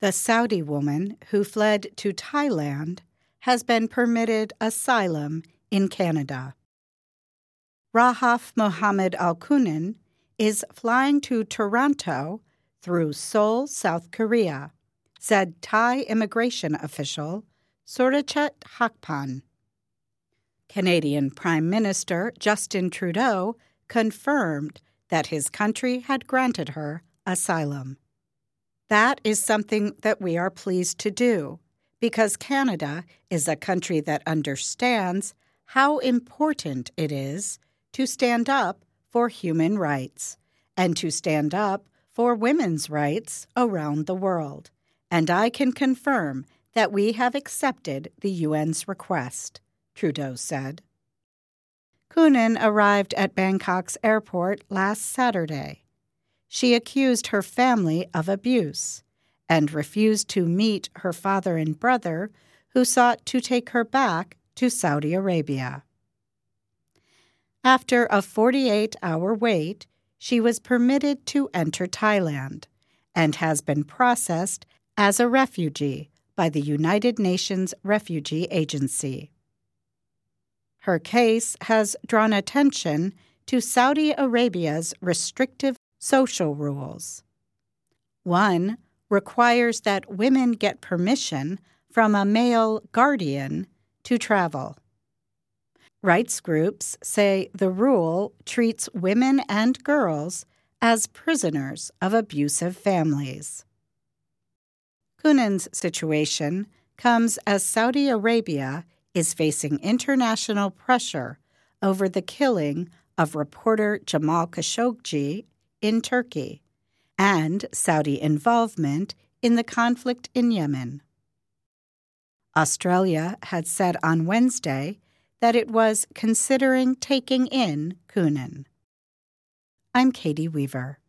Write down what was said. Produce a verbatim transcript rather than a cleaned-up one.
The Saudi woman who fled to Thailand has been permitted asylum in Canada. Rahaf Mohammed Al-Kunan is flying to Toronto through Seoul, South Korea, said Thai immigration official Surachate Hakpan. Canadian Prime Minister Justin Trudeau confirmed that his country had granted her asylum. That is something that we are pleased to do, because Canada is a country that understands how important it is to stand up for human rights and to stand up for women's rights around the world. And I can confirm that we have accepted the U N's request, Trudeau said. Kunan arrived at Bangkok's airport last Saturday. She accused her family of abuse and refused to meet her father and brother, who sought to take her back to Saudi Arabia. After a forty-eight hour wait, she was permitted to enter Thailand and has been processed as a refugee by the United Nations Refugee Agency. Her case has drawn attention to Saudi Arabia's restrictive social rules. One requires that women get permission from a male guardian to travel. Rights groups say the rule treats women and girls as prisoners of abusive families. Kunan's situation comes as Saudi Arabia is facing international pressure over the killing of reporter Jamal Khashoggi in Turkey and Saudi involvement in the conflict in Yemen. Australia had said on Wednesday that it was considering taking in Kunan. I'm Katie Weaver.